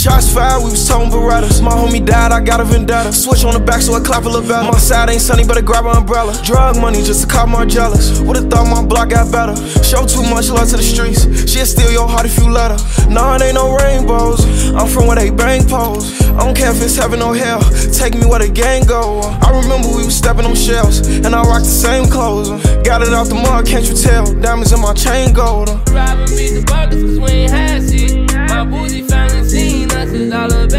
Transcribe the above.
Shots fired, we was toting Berettas. My homie died, I got a vendetta. Switch on the back so I clap a little better. My side ain't sunny, better grab an umbrella. Drug money just to cop more jealous. Would've thought my block got better. Show too much love to the streets. She'll steal your heart if you let her. Nah, it ain't no rainbows. I'm from where they bang poles. I don't care if it's heaven or hell. Take me where the gang go. I remember we was stepping on shells, and I rocked the same clothes. Got it out the mud, can't you tell? Diamonds in my chain gold. Robbing me the burgers cause we ain't had shit. My bougie family seen us, it's all about